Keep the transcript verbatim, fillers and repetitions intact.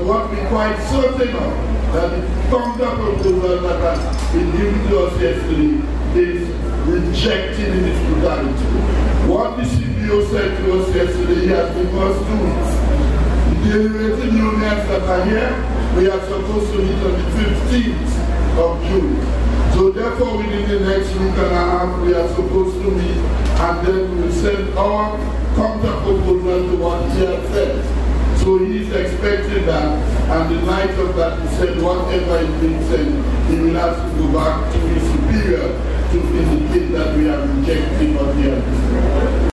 what we're quite certain of, that the counter proposal that has been given to us yesterday is rejected in its totality. What the C B O said to us yesterday, he has given us two weeks. The deliberating unions that are here, we are supposed to meet on the fifteenth of June. So therefore, within the next week and a half, we are supposed to meet, and then we will send our counter proposal to what he has said. So he's expecting that, and the night of that, he said whatever is being said, he will have to go back to his superior to indicate that we are rejecting what he has said.